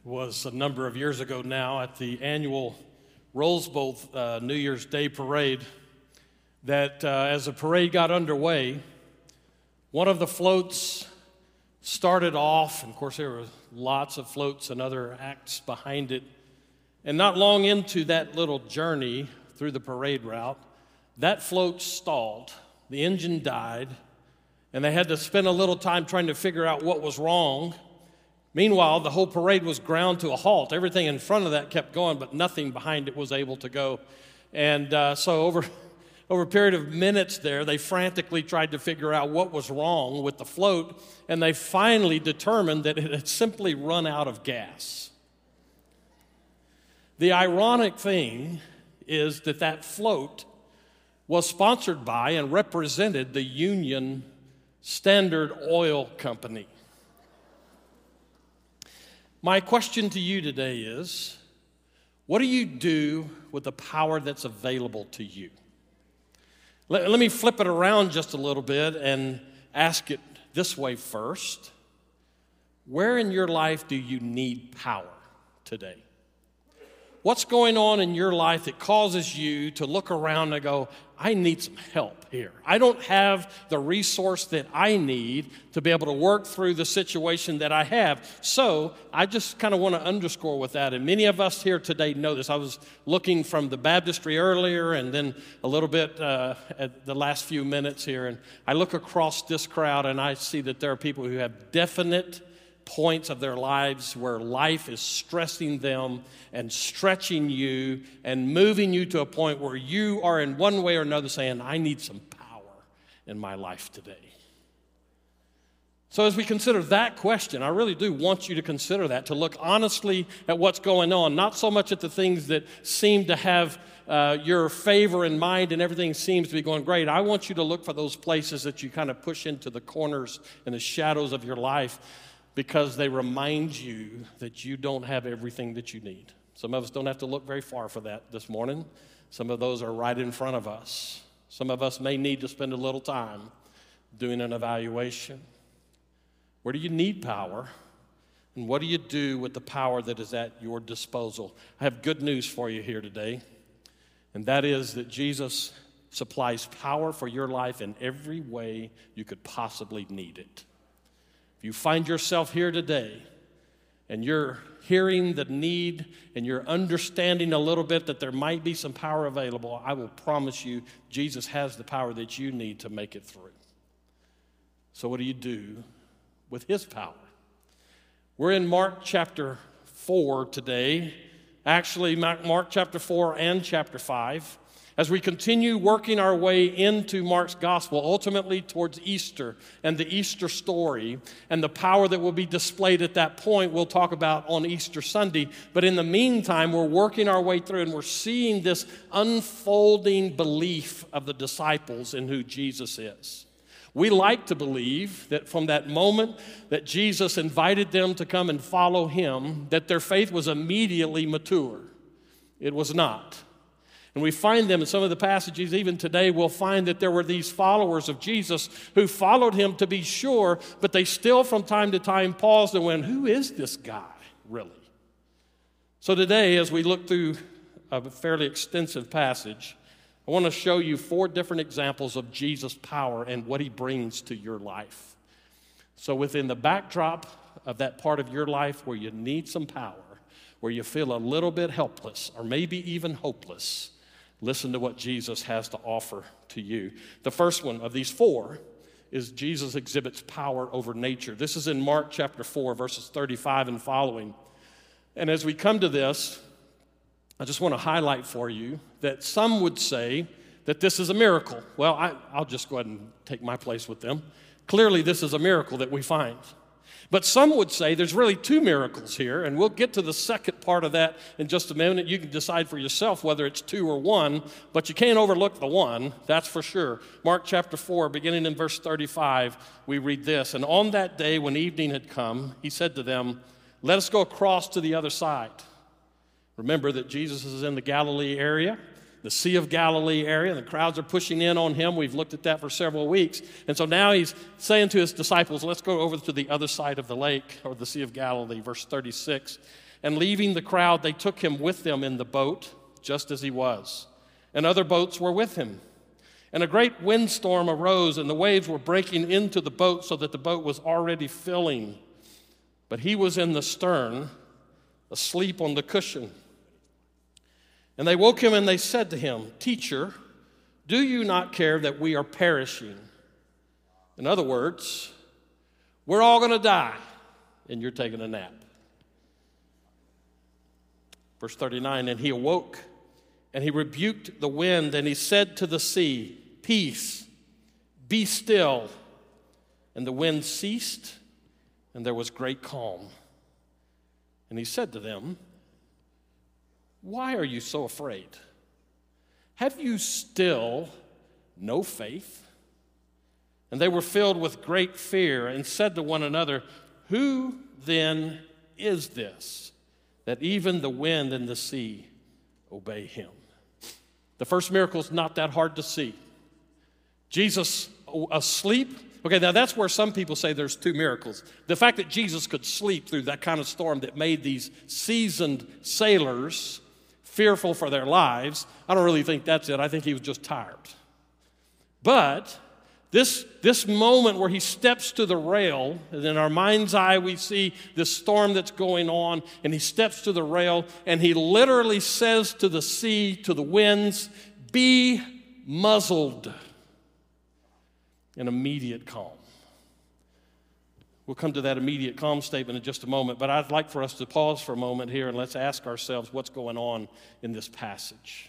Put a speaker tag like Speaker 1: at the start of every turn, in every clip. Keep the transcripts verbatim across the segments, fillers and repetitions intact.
Speaker 1: was a number of years ago now at the annual Rose Bowl uh, New Year's Day parade that uh, as the parade got underway, one of the floats started off, and of course there were lots of floats and other acts behind it, and not long into that little journey through the parade route, that float stalled, the engine died, and they had to spend a little time trying to figure out what was wrong. Meanwhile, the whole parade was ground to a halt. Everything in front of that kept going, but nothing behind it was able to go. And uh, so over, over a period of minutes there, they frantically tried to figure out what was wrong with the float, and they finally determined that it had simply run out of gas. The ironic thing is that that float was sponsored by and represented the Union Standard Oil Company. My question to you today is, what do you do with the power that's available to you? Let, let me flip it around just a little bit and ask it this way first. Where in your life do you need power today? What's going on in your life that causes you to look around and go, I need some help here. I don't have the resource that I need to be able to work through the situation that I have. So I just kind of want to underscore with that. And many of us here today know this. I was looking from the baptistry earlier and then a little bit uh, at the last few minutes here. And I look across this crowd and I see that there are people who have definite points of their lives where life is stressing them and stretching you and moving you to a point where you are in one way or another saying, I need some power in my life today. So as we consider that question, I really do want you to consider that, to look honestly at what's going on, not so much at the things that seem to have uh, your favor in mind and everything seems to be going great. I want you to look for those places that you kind of push into the corners and the shadows of your life, because they remind you that you don't have everything that you need. Some of us don't have to look very far for that this morning. Some of those are right in front of us. Some of us may need to spend a little time doing an evaluation. Where do you need power? And what do you do with the power that is at your disposal? I have good news for you here today, and that is that Jesus supplies power for your life in every way you could possibly need it. If you find yourself here today and you're hearing the need and you're understanding a little bit that there might be some power available, I will promise you Jesus has the power that you need to make it through. So what do you do with his power? We're in Mark chapter four today. Actually, Mark chapter four and chapter five. As we continue working our way into Mark's gospel, ultimately towards Easter and the Easter story and the power that will be displayed at that point, we'll talk about on Easter Sunday. But in the meantime, we're working our way through and we're seeing this unfolding belief of the disciples in who Jesus is. We like to believe that from that moment that Jesus invited them to come and follow him, that their faith was immediately mature. It was not. And we find them in some of the passages, even today, we'll find that there were these followers of Jesus who followed him to be sure, but they still from time to time paused and went, who is this guy, really? So today, as we look through a fairly extensive passage, I want to show you four different examples of Jesus' power and what he brings to your life. So within the backdrop of that part of your life where you need some power, where you feel a little bit helpless or maybe even hopeless, listen to what Jesus has to offer to you. The first one of these four is Jesus exhibits power over nature. This is in Mark chapter four, verses thirty-five and following. And as we come to this, I just want to highlight for you that some would say that this is a miracle. Well, I, I'll just go ahead and take my place with them. Clearly, this is a miracle that we find. But some would say there's really two miracles here, and we'll get to the second part of that in just a minute. You can decide for yourself whether it's two or one, but you can't overlook the one, that's for sure. Mark chapter four, beginning in verse thirty-five, we read this. And on that day when evening had come, he said to them, let us go across to the other side. Remember that Jesus is in the Galilee area. the Sea of Galilee area. The crowds are pushing in on him. We've looked at that for several weeks. And so now he's saying to his disciples, let's go over to the other side of the lake, or the Sea of Galilee, verse thirty-six. And leaving the crowd, they took him with them in the boat, just as he was. And other boats were with him. And a great windstorm arose, and the waves were breaking into the boat so that the boat was already filling. But he was in the stern, asleep on the cushion. And they woke him and they said to him, Teacher, do you not care that we are perishing? In other words, we're all going to die, and you're taking a nap. Verse thirty-nine, and he awoke, and he rebuked the wind, and he said to the sea, Peace, be still. And the wind ceased, and there was great calm. And he said to them, Why are you so afraid? Have you still no faith? And they were filled with great fear and said to one another, Who then is this, that even the wind and the sea obey him? The first miracle is not that hard to see. Jesus asleep. Okay, now that's where some people say there's two miracles. The fact that Jesus could sleep through that kind of storm that made these seasoned sailors fearful for their lives, I don't really think that's it. I think he was just tired. But this, this moment where he steps to the rail, and in our mind's eye we see this storm that's going on, and he steps to the rail, and he literally says to the sea, to the winds, be muzzled. An immediate calm. We'll come to that immediate calm statement in just a moment, but I'd like for us to pause for a moment here and let's ask ourselves what's going on in this passage.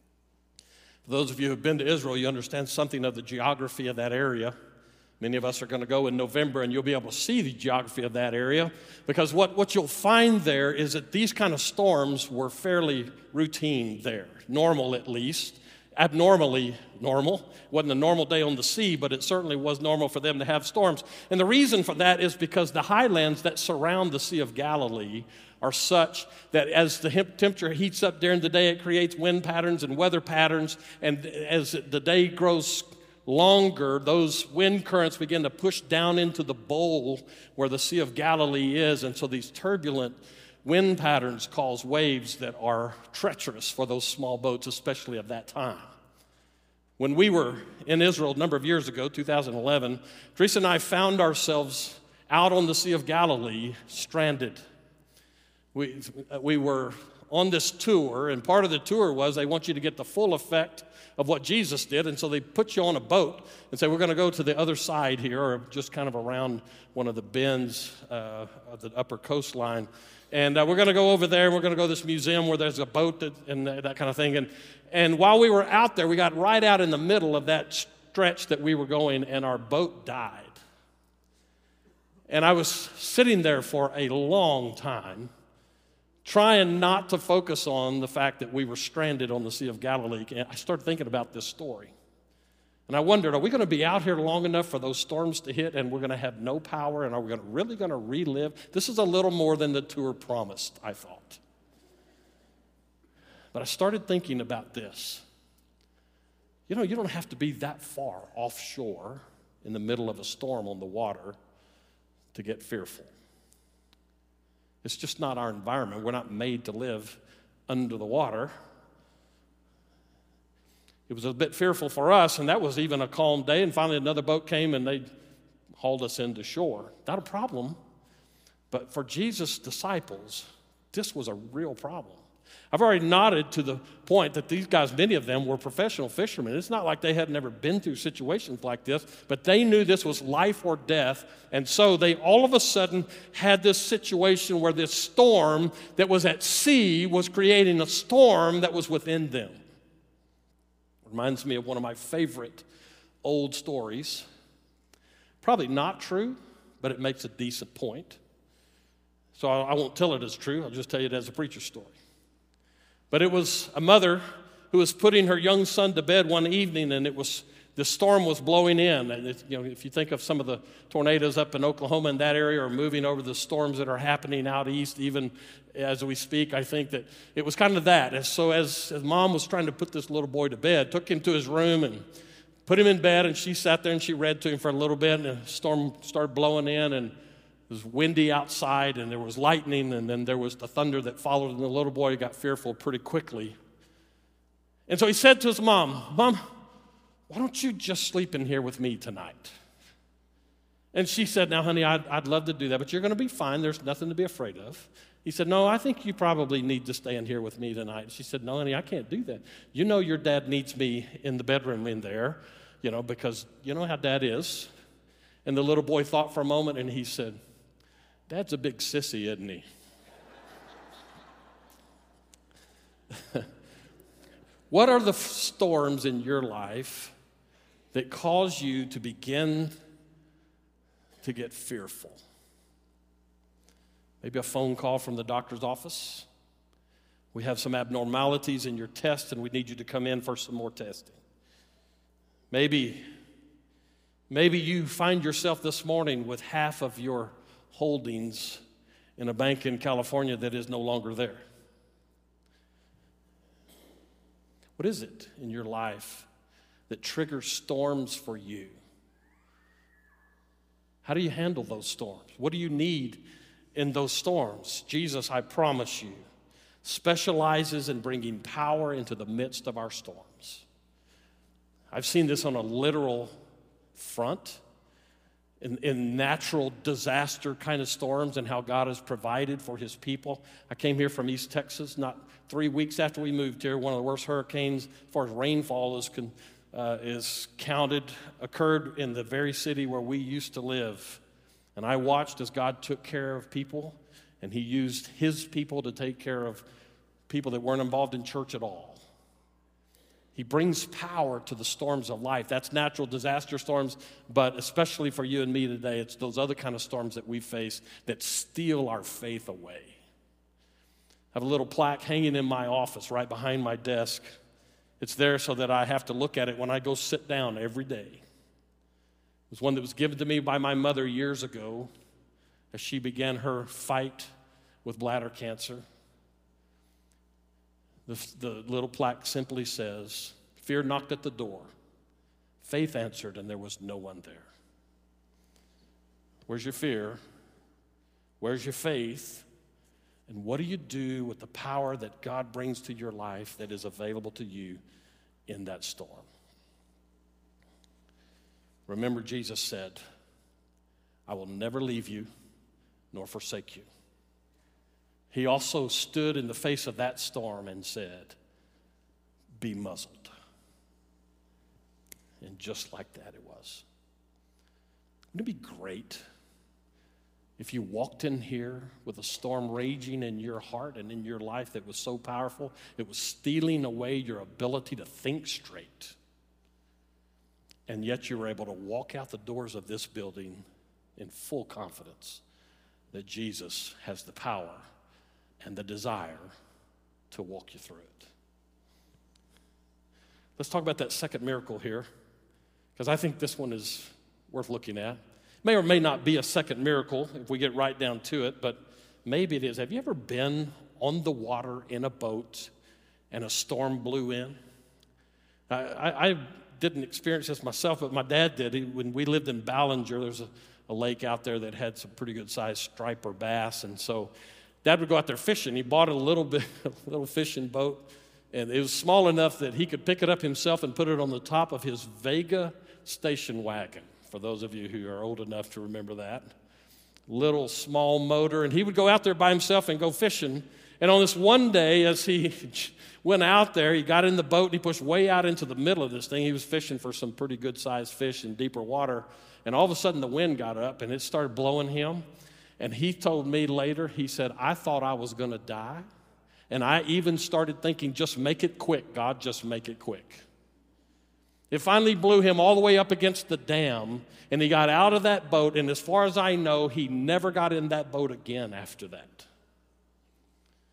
Speaker 1: For those of you who have been to Israel, you understand something of the geography of that area. Many of us are going to go in November, and you'll be able to see the geography of that area, because what, what you'll find there is that these kind of storms were fairly routine there, normal at least. Abnormally normal. It wasn't a normal day on the sea, but it certainly was normal for them to have storms. And the reason for that is because the highlands that surround the Sea of Galilee are such that as the temperature heats up during the day, it creates wind patterns and weather patterns. And as the day grows longer, those wind currents begin to push down into the bowl where the Sea of Galilee is. And so these turbulent wind patterns cause waves that are treacherous for those small boats, especially of that time. When we were in Israel a number of years ago, two thousand eleven, Teresa and I found ourselves out on the Sea of Galilee, stranded. We, we were on this tour, and part of the tour was they want you to get the full effect of what Jesus did, and so they put you on a boat and say, we're going to go to the other side here, or just kind of around one of the bends uh, of the upper coastline. And uh, we're going to go over there, and we're going to go to this museum where there's a boat that, and that kind of thing. And, and while we were out there, we got right out in the middle of that stretch that we were going, and our boat died. And I was sitting there for a long time, trying not to focus on the fact that we were stranded on the Sea of Galilee. And I started thinking about this story. And I wondered, are we going to be out here long enough for those storms to hit and we're going to have no power, and are we gonna, really going to relive? This is a little more than the tour promised, I thought. But I started thinking about this. You know, you don't have to be that far offshore in the middle of a storm on the water to get fearful. It's just not our environment. We're not made to live under the water. It was a bit fearful for us, and that was even a calm day. And finally another boat came, and they hauled us into shore. Not a problem. But for Jesus' disciples, this was a real problem. I've already nodded to the point that these guys, many of them, were professional fishermen. It's not like they had never been through situations like this, but they knew this was life or death. And so they all of a sudden had this situation where this storm that was at sea was creating a storm that was within them. Reminds me of one of my favorite old stories. Probably not true, but it makes a decent point. So I won't tell it as true. I'll just tell you it as a preacher story. But it was a mother who was putting her young son to bed one evening, and it was the storm was blowing in. And it, you know, if you think of some of the tornadoes up in Oklahoma and that area are moving over the storms that are happening out east, even as we speak, I think that it was kind of that. And so as, as mom was trying to put this little boy to bed, took him to his room and put him in bed, and she sat there and she read to him for a little bit, and the storm started blowing in, and it was windy outside, and there was lightning, and then there was the thunder that followed, and the little boy got fearful pretty quickly. And so he said to his mom, Mom, why don't you just sleep in here with me tonight? And she said, now, honey, I'd, I'd love to do that, but you're going to be fine. There's nothing to be afraid of. He said, no, I think you probably need to stay in here with me tonight. She said, no, honey, I can't do that. You know your dad needs me in the bedroom in there, you know, because you know how dad is. And the little boy thought for a moment, and he said, Dad's a big sissy, isn't he? What are the storms in your life that cause you to begin to get fearful? Maybe a phone call from the doctor's office. We have some abnormalities in your test, and we need you to come in for some more testing. Maybe, maybe you find yourself this morning with half of your holdings in a bank in California that is no longer there. What is it in your life that triggers storms for you? How do you handle those storms? What do you need in those storms? Jesus, I promise you, specializes in bringing power into the midst of our storms. I've seen this on a literal front, in, in natural disaster kind of storms, and how God has provided for his people. I came here from East Texas not three weeks after we moved here. One of the worst hurricanes as far as rainfall is, uh, is counted occurred in the very city where we used to live. And I watched as God took care of people, and he used his people to take care of people that weren't involved in church at all. He brings power to the storms of life. That's natural disaster storms, but especially for you and me today, it's those other kind of storms that we face that steal our faith away. I have a little plaque hanging in my office right behind my desk. It's there so that I have to look at it when I go sit down every day. It was one that was given to me by my mother years ago as she began her fight with bladder cancer. The, the little plaque simply says, fear knocked at the door. Faith answered, and there was no one there. Where's your fear? Where's your faith? And what do you do with the power that God brings to your life that is available to you in that storm? Remember, Jesus said, I will never leave you nor forsake you. He also stood in the face of that storm and said, be muzzled. And just like that it was. Wouldn't it be great if you walked in here with a storm raging in your heart and in your life that was so powerful, it was stealing away your ability to think straight, and yet you were able to walk out the doors of this building in full confidence that Jesus has the power and the desire to walk you through it. Let's talk about that second miracle here, because I think this one is worth looking at. May or may not be a second miracle if we get right down to it, but maybe it is. Have you ever been on the water in a boat and a storm blew in? I, I, I didn't experience this myself, but my dad did. He, when we lived in Ballinger, there's a, a lake out there that had some pretty good sized striper bass, and so Dad would go out there fishing. He bought a little bit, a little fishing boat, and it was small enough that he could pick it up himself and put it on the top of his Vega station wagon, for those of you who are old enough to remember that. Little small motor, and he would go out there by himself and go fishing. And on this one day, as he went out there, he got in the boat and he pushed way out into the middle of this thing. He was fishing for some pretty good-sized fish in deeper water, and all of a sudden the wind got up and it started blowing him. And he told me later, he said, I thought I was going to die. And I even started thinking, just make it quick, God, just make it quick. It finally blew him all the way up against the dam, and he got out of that boat, and as far as I know, he never got in that boat again after that.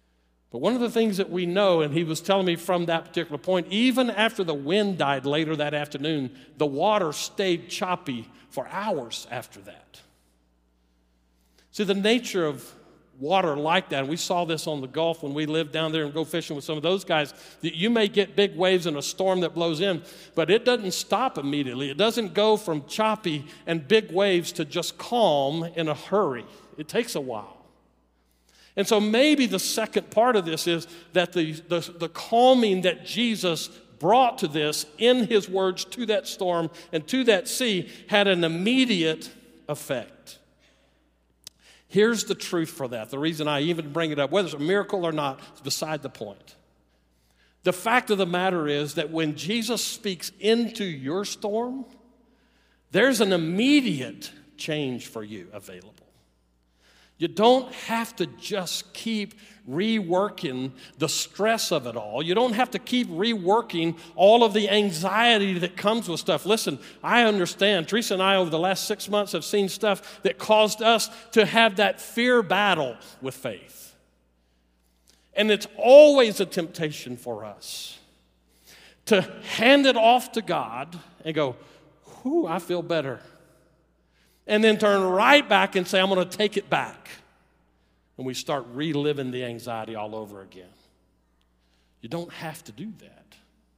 Speaker 1: But one of the things that we know, and he was telling me from that particular point, even after the wind died later that afternoon, the water stayed choppy for hours after that. See, the nature of water like that, and we saw this on the Gulf when we lived down there and go fishing with some of those guys, that you may get big waves and a storm that blows in, but it doesn't stop immediately. It doesn't go from choppy and big waves to just calm in a hurry. It takes a while. And so maybe the second part of this is that the, the, the calming that Jesus brought to this in his words to that storm and to that sea had an immediate effect. Here's the truth for that. The reason I even bring it up, whether it's a miracle or not, is beside the point. The fact of the matter is that when Jesus speaks into your storm, there's an immediate change for you available. You don't have to just keep reworking the stress of it all. You don't have to keep reworking all of the anxiety that comes with stuff. Listen, I understand. Teresa and I over the last six months have seen stuff that caused us to have that fear battle with faith. And it's always a temptation for us to hand it off to God and go, whew, I feel better. And then turn right back and say, I'm going to take it back. And we start reliving the anxiety all over again. You don't have to do that.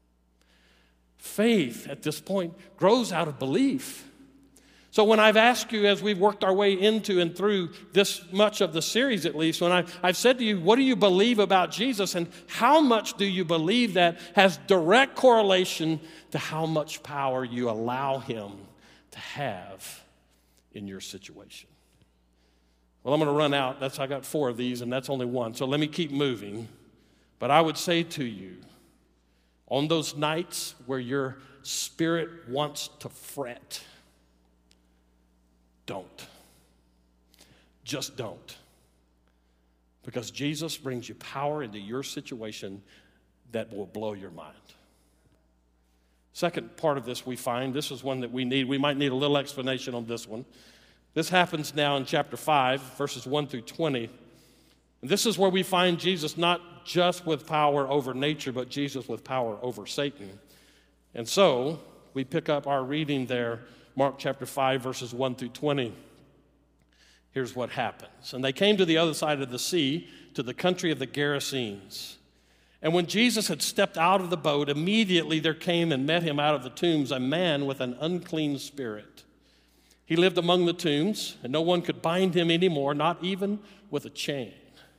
Speaker 1: Faith at this point grows out of belief. So when I've asked you, as we've worked our way into and through this much of the series at least, when I, I've said to you, what do you believe about Jesus and how much do you believe that has direct correlation to how much power you allow him to have in your situation? Well, I'm going to run out. That's I got four of these, and that's only one. So let me keep moving. But I would say to you, on those nights where your spirit wants to fret, don't. Just don't. Because Jesus brings you power into your situation that will blow your mind. Second part of this we find, this is one that we need. We might need a little explanation on this one. This happens now in chapter five, verses one through twenty. And this is where we find Jesus not just with power over nature, but Jesus with power over Satan. And so we pick up our reading there, Mark chapter five, verses one through twenty. Here's what happens. And they came to the other side of the sea, to the country of the Gerasenes. And when Jesus had stepped out of the boat, immediately there came and met him out of the tombs a man with an unclean spirit. He lived among the tombs, and no one could bind him anymore, not even with a chain.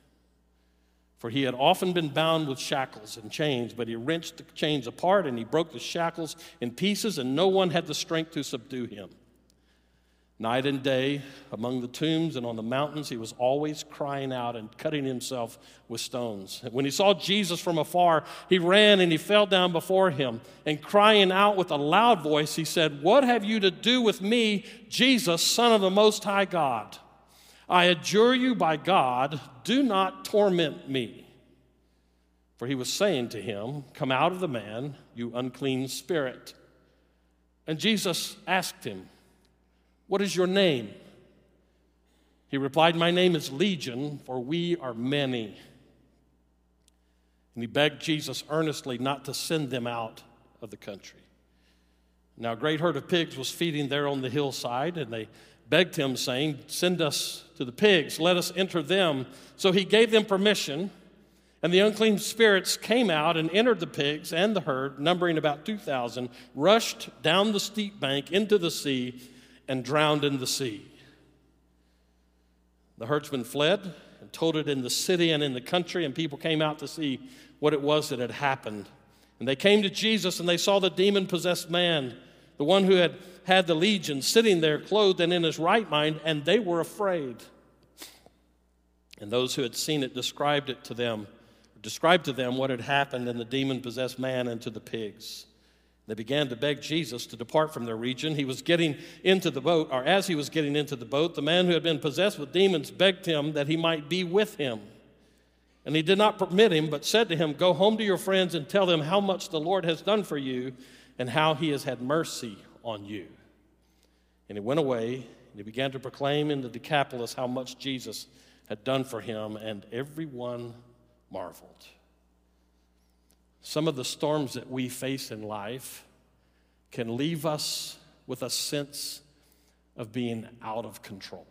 Speaker 1: For he had often been bound with shackles and chains, but he wrenched the chains apart, and he broke the shackles in pieces, and no one had the strength to subdue him. Night and day, among the tombs and on the mountains, he was always crying out and cutting himself with stones. When he saw Jesus from afar, he ran and he fell down before him. And crying out with a loud voice, he said, "What have you to do with me, Jesus, Son of the Most High God? I adjure you by God, do not torment me." For he was saying to him, "Come out of the man, you unclean spirit." And Jesus asked him, "What is your name?" He replied, "My name is Legion, for we are many." And he begged Jesus earnestly not to send them out of the country. Now a great herd of pigs was feeding there on the hillside, and they begged him, saying, "Send us to the pigs, let us enter them." So he gave them permission, and the unclean spirits came out and entered the pigs, and the herd, numbering about two thousand, rushed down the steep bank into the sea and drowned in the sea. The herdsmen fled and told it in the city and in the country, and people came out to see what it was that had happened. And they came to Jesus, and they saw the demon-possessed man, the one who had had the legion, sitting there clothed and in his right mind, and they were afraid. And those who had seen it described it to them, described to them what had happened in the demon-possessed man and to the pigs. They began to beg Jesus to depart from their region. He was getting into the boat, or as he was getting into the boat, the man who had been possessed with demons begged him that he might be with him. And he did not permit him, but said to him, "Go home to your friends and tell them how much the Lord has done for you and how he has had mercy on you." And he went away, and he began to proclaim in the Decapolis how much Jesus had done for him, and everyone marveled. Some of the storms that we face in life can leave us with a sense of being out of control.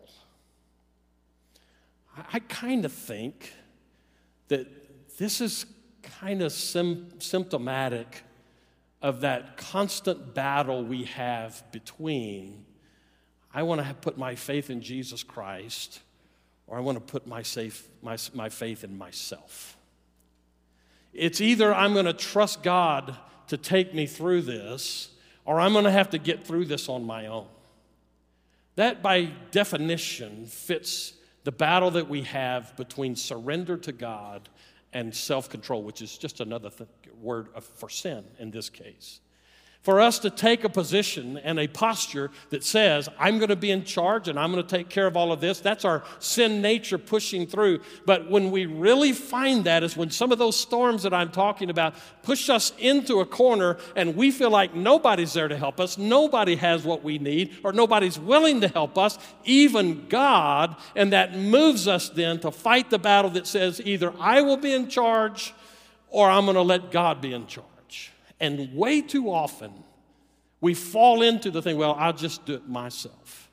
Speaker 1: I, I kind of think that this is kind of sim- symptomatic of that constant battle we have between, I want to put my faith in Jesus Christ, or I want to put my, safe, my, my faith in myself. It's either I'm going to trust God to take me through this, or I'm going to have to get through this on my own. That, by definition, fits the battle that we have between surrender to God and self-control, which is just another th- word for sin in this case. For us to take a position and a posture that says, I'm going to be in charge and I'm going to take care of all of this, that's our sin nature pushing through. But when we really find that is when some of those storms that I'm talking about push us into a corner and we feel like nobody's there to help us, nobody has what we need, or nobody's willing to help us, even God, and that moves us then to fight the battle that says either I will be in charge or I'm going to let God be in charge. And way too often, we fall into the thing, well, I'll just do it myself.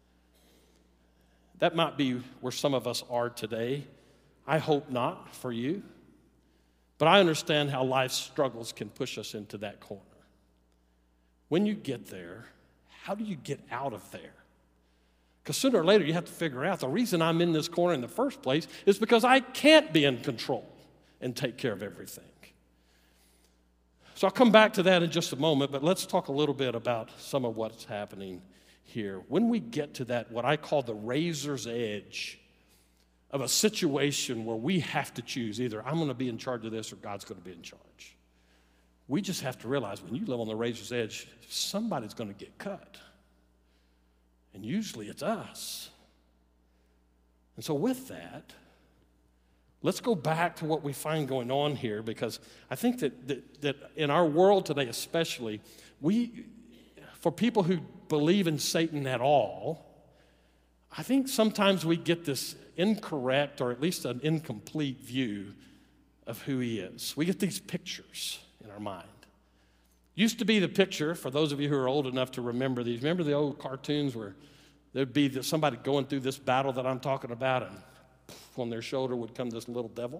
Speaker 1: That might be where some of us are today. I hope not for you. But I understand how life's struggles can push us into that corner. When you get there, how do you get out of there? Because sooner or later, you have to figure out the reason I'm in this corner in the first place is because I can't be in control and take care of everything. So I'll come back to that in just a moment, but let's talk a little bit about some of what's happening here. When we get to that, what I call the razor's edge of a situation where we have to choose either I'm going to be in charge of this or God's going to be in charge. We just have to realize when you live on the razor's edge, somebody's going to get cut. And usually it's us. And so with that, let's go back to what we find going on here, because I think that, that, that in our world today especially, we, for people who believe in Satan at all, I think sometimes we get this incorrect or at least an incomplete view of who he is. We get these pictures in our mind. Used to be the picture, for those of you who are old enough to remember these, remember the old cartoons where there'd be somebody going through this battle that I'm talking about, and on their shoulder would come this little devil?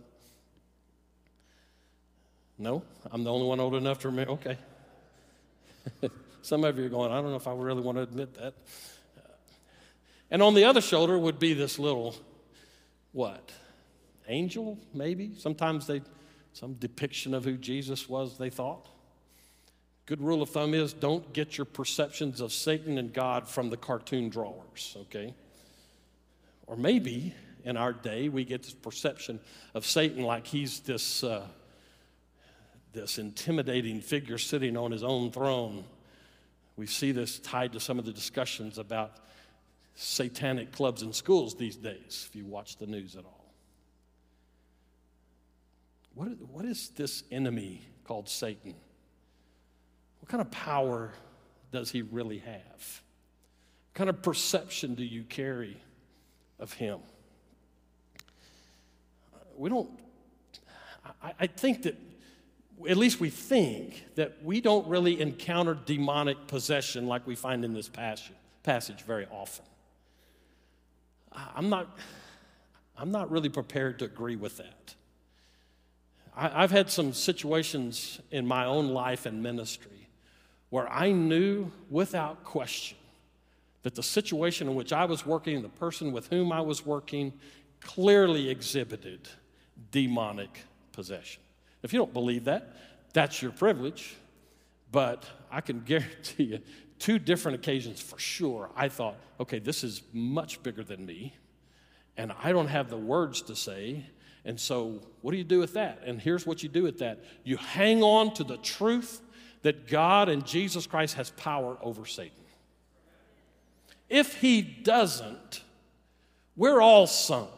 Speaker 1: No? I'm the only one old enough to remember? Okay. Some of you are going, I don't know if I really want to admit that. And on the other shoulder would be this little, what? Angel, maybe? Sometimes they, some depiction of who Jesus was, they thought. Good rule of thumb is don't get your perceptions of Satan and God from the cartoon drawers, okay? Or maybe in our day, we get this perception of Satan like he's this, uh, this intimidating figure sitting on his own throne. We see this tied to some of the discussions about satanic clubs in schools these days, if you watch the news at all. What, what is this enemy called Satan? What kind of power does he really have? What kind of perception do you carry of him? We don't, I, I think that, at least we think, that we don't really encounter demonic possession like we find in this passage, passage very often. I'm not, I'm not really prepared to agree with that. I, I've had some situations in my own life and ministry where I knew without question that the situation in which I was working, the person with whom I was working, clearly exhibited demonic possession. If you don't believe that, that's your privilege. But I can guarantee you, two different occasions for sure, I thought, okay, this is much bigger than me, and I don't have the words to say, and so what do you do with that? And here's what you do with that. You hang on to the truth that God and Jesus Christ has power over Satan. If he doesn't, we're all sunk.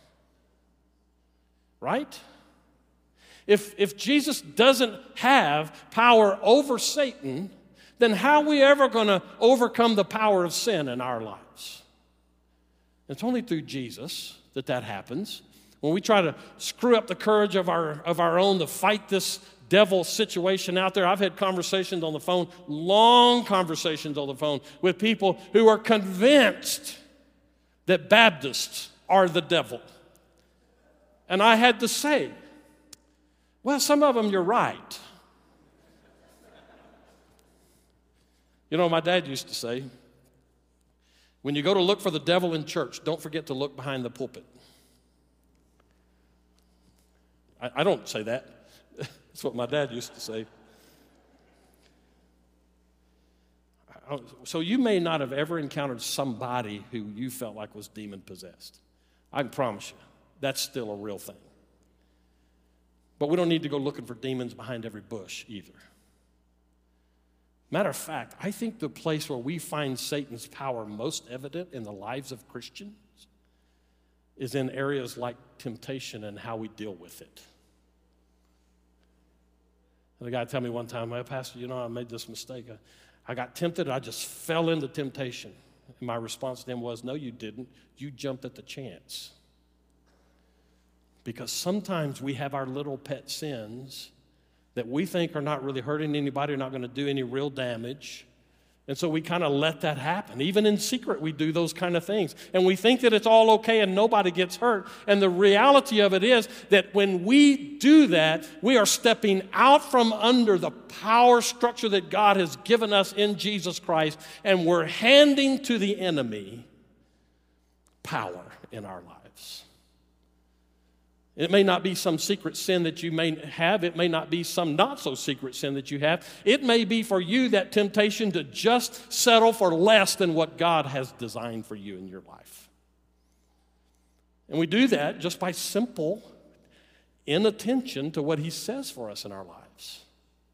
Speaker 1: Right? If, if Jesus doesn't have power over Satan, then how are we ever going to overcome the power of sin in our lives? It's only through Jesus that that happens. when we try to screw up the courage of our, of our own to fight this devil situation out there. I've had conversations on the phone, long conversations on the phone with people who are convinced that Baptists are the devil. And I had to say, well, some of them you're right. You know, my dad used to say, when you go to look for the devil in church, don't forget to look behind the pulpit. I, I don't say that. That's what my dad used to say. So you may not have ever encountered somebody who you felt like was demon-possessed. I can promise you, that's still a real thing. But we don't need to go looking for demons behind every bush either. Matter of fact, I think the place where we find Satan's power most evident in the lives of Christians is in areas like temptation and how we deal with it. The guy told me one time, well, Pastor, you know, I made this mistake. I, I got tempted. I just fell into temptation. And my response to him was, no, you didn't. You jumped at the chance. Because sometimes we have our little pet sins that we think are not really hurting anybody, are not going to do any real damage. And so we kind of let that happen. Even in secret, we do those kind of things. And we think that it's all okay and nobody gets hurt. And the reality of it is that when we do that, we are stepping out from under the power structure that God has given us in Jesus Christ, and we're handing to the enemy power in our lives. It may not be some secret sin that you may have. It may not be some not-so-secret sin that you have. It may be for you that temptation to just settle for less than what God has designed for you in your life. And we do that just by simple inattention to what he says for us in our lives.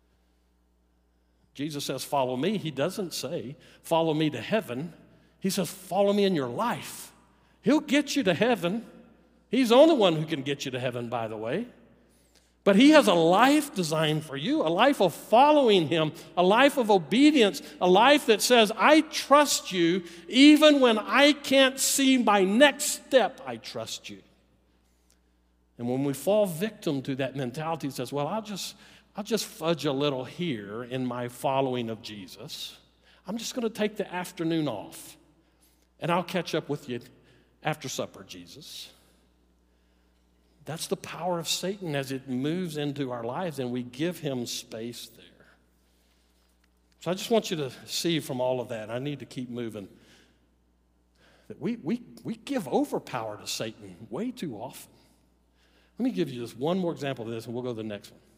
Speaker 1: Jesus says, follow me. He doesn't say, follow me to heaven. He says, follow me in your life. He'll get you to heaven. He's the only one who can get you to heaven, by the way. But he has a life designed for you, a life of following him, a life of obedience, a life that says, I trust you even when I can't see my next step, I trust you. And when we fall victim to that mentality, it says, well, I'll just, I'll just fudge a little here in my following of Jesus. I'm just going to take the afternoon off, and I'll catch up with you after supper, Jesus. That's the power of Satan as it moves into our lives and we give him space there. So I just want you to see from all of that, I need to keep moving, that we, we, we give over power to Satan way too often. Let me give you just one more example of this and we'll go to the next one.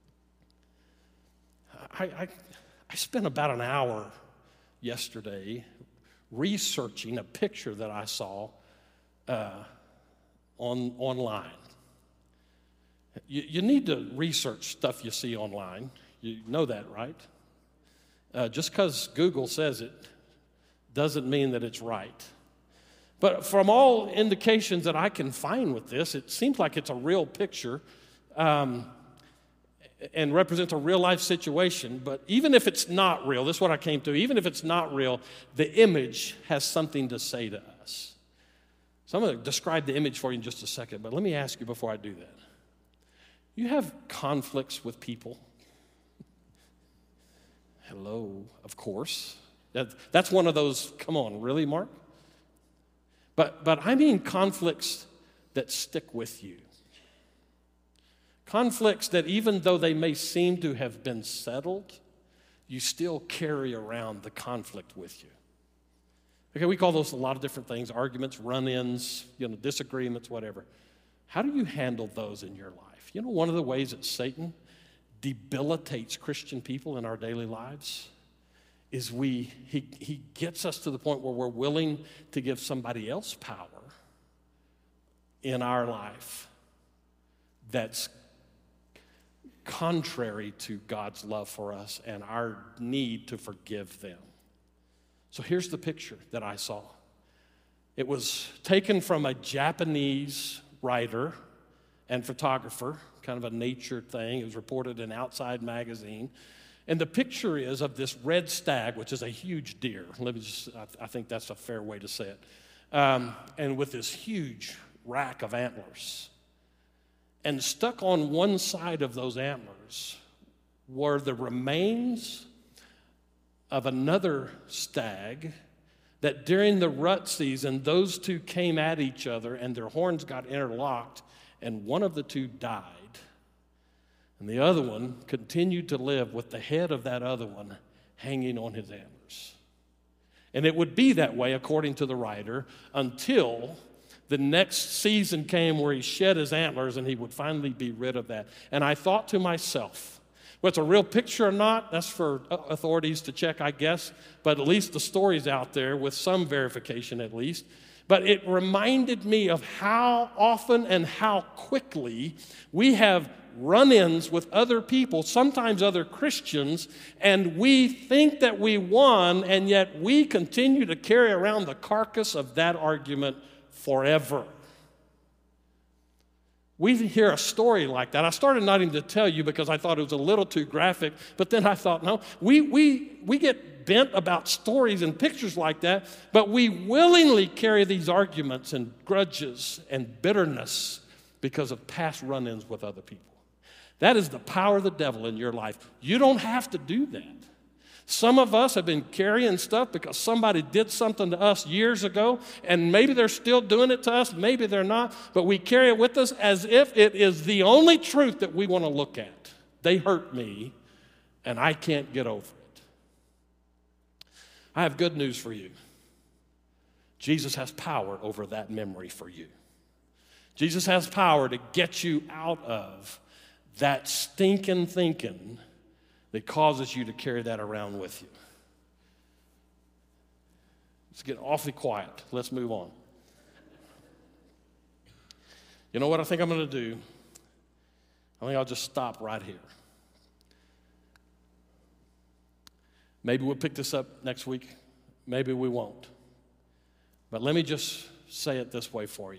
Speaker 1: I, I, I spent about an hour yesterday researching a picture that I saw uh, on online. You, you need to research stuff you see online. You know that, right? Uh, just because Google says it doesn't mean that it's right. But from all indications that I can find with this, it seems like it's a real picture um, and represents a real-life situation. But even if it's not real, this is what I came to, even if it's not real, the image has something to say to us. So I'm going to describe the image for you in just a second, but let me ask you before I do that. You have conflicts with people? Hello, of course. That, that's one of those, come on, really, Mark? But, but I mean conflicts that stick with you. Conflicts that even though they may seem to have been settled, you still carry around the conflict with you. Okay, we call those a lot of different things, arguments, run-ins, you know, disagreements, whatever. How do you handle those in your life? You know, one of the ways that Satan debilitates Christian people in our daily lives is we he, he gets us to the point where we're willing to give somebody else power in our life that's contrary to God's love for us and our need to forgive them. So here's the picture that I saw. It was taken from a Japanese writer and photographer, kind of a nature thing. It was reported in Outside Magazine. And the picture is of this red stag, which is a huge deer. Let me just, I think that's a fair way to say it. Um, and with this huge rack of antlers. And stuck on one side of those antlers were the remains of another stag that during the rut season, those two came at each other and their horns got interlocked, and one of the two died. And the other one continued to live with the head of that other one hanging on his antlers. And it would be that way, according to the writer, until the next season came where he shed his antlers and he would finally be rid of that. And I thought to myself, whether it's a real picture or not, that's for authorities to check, I guess. But at least the story's out there with some verification at least. But it reminded me of how often and how quickly we have run-ins with other people, sometimes other Christians, and we think that we won, and yet we continue to carry around the carcass of that argument forever. We hear a story like that. I started not even to tell you because I thought it was a little too graphic, but then I thought, no, we, we, we get bent about stories and pictures like that, but we willingly carry these arguments and grudges and bitterness because of past run-ins with other people. That is the power of the devil in your life. You don't have to do that. Some of us have been carrying stuff because somebody did something to us years ago, and maybe they're still doing it to us, maybe they're not, but we carry it with us as if it is the only truth that we want to look at. They hurt me, and I can't get over it. I have good news for you. Jesus has power over that memory for you. Jesus has power to get you out of that stinking thinking that causes you to carry that around with you. It's getting awfully quiet. Let's move on. You know what I think I'm going to do? I think I'll just stop right here. Maybe we'll pick this up next week. Maybe we won't. But let me just say it this way for you.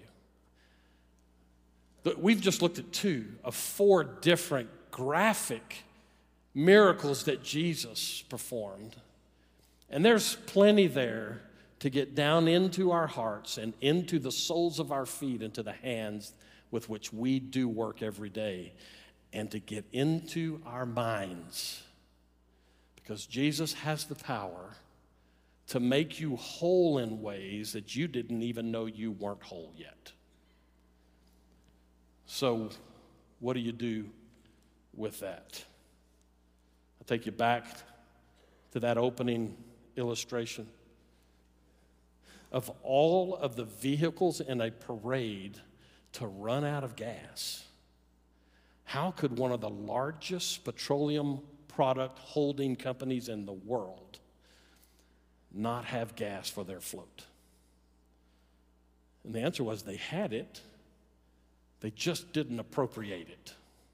Speaker 1: We've just looked at two of four different graphic miracles that Jesus performed. And there's plenty there to get down into our hearts and into the soles of our feet, into the hands with which we do work every day, and to get into our minds. Because Jesus has the power to make you whole in ways that you didn't even know you weren't whole yet. So, what do you do with that? I'll take you back to that opening illustration. Of all of the vehicles in a parade to run out of gas, how could one of the largest petroleum product holding companies in the world not have gas for their float? And the answer was they had it. They just didn't appropriate it.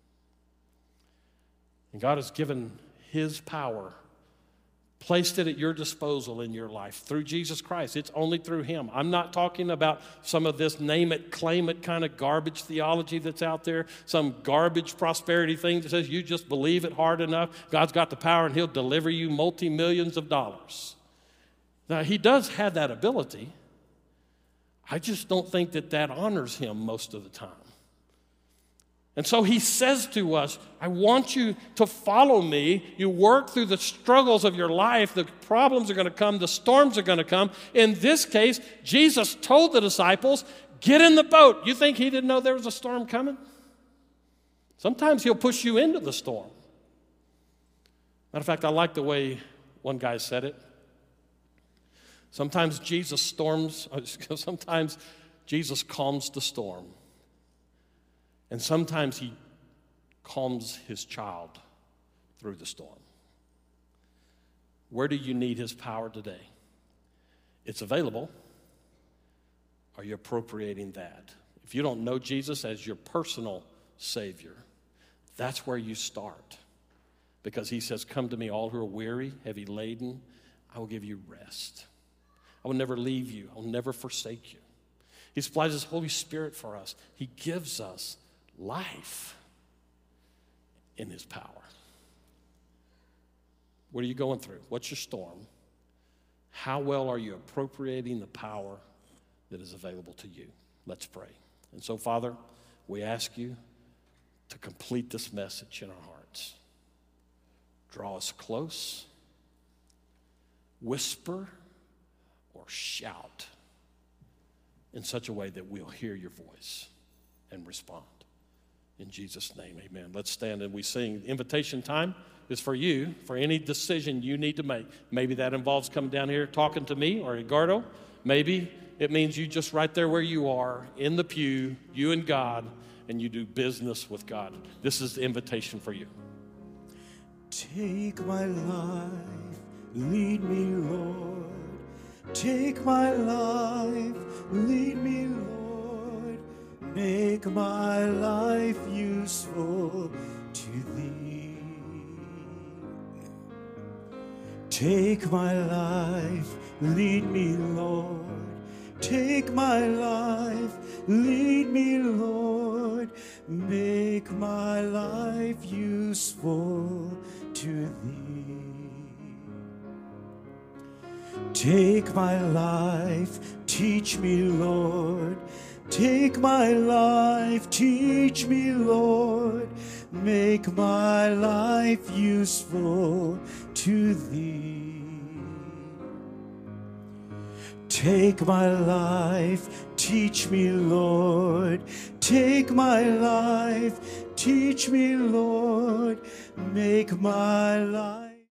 Speaker 1: And God has given His power, placed it at your disposal in your life through Jesus Christ. It's only through Him. I'm not talking about some of this name it, claim it kind of garbage theology that's out there, some garbage prosperity thing that says you just believe it hard enough, God's got the power and He'll deliver you multi-millions of dollars. Now, He does have that ability. I just don't think that that honors Him most of the time. And so He says to us, I want you to follow me. You work through the struggles of your life. The problems are going to come. The storms are going to come. In this case, Jesus told the disciples, get in the boat. You think He didn't know there was a storm coming? Sometimes He'll push you into the storm. Matter of fact, I like the way one guy said it. Sometimes Jesus storms, sometimes Jesus calms the storm. And sometimes He calms His child through the storm. Where do you need His power today? It's available. Are you appropriating that? If you don't know Jesus as your personal Savior, that's where you start. Because He says, come to me all who are weary, heavy laden, I will give you rest. I will never leave you. I will never forsake you. He supplies His Holy Spirit for us. He gives us life in His power. What are you going through? What's your storm? How well are you appropriating the power that is available to you? Let's pray. And so, Father, we ask you to complete this message in our hearts. Draw us close, whisper, or shout in such a way that we'll hear your voice and respond. In Jesus' name, amen. Let's stand and we sing. Invitation time is for you, for any decision you need to make. Maybe that involves coming down here talking to me or Edgardo. Maybe it means you just right there where you are, in the pew, you and God, and you do business with God. This is the invitation for you.
Speaker 2: Take my life, lead me, Lord. Take my life, lead me, Lord. Make my life useful to thee. Take my life, lead me, Lord. Take my life, lead me, Lord. Make my life useful to thee. Take my life, teach me, Lord. Take my life, teach me, Lord. Make my life useful to thee. Take my life, teach me, Lord. Take my life, teach me, Lord. Make my life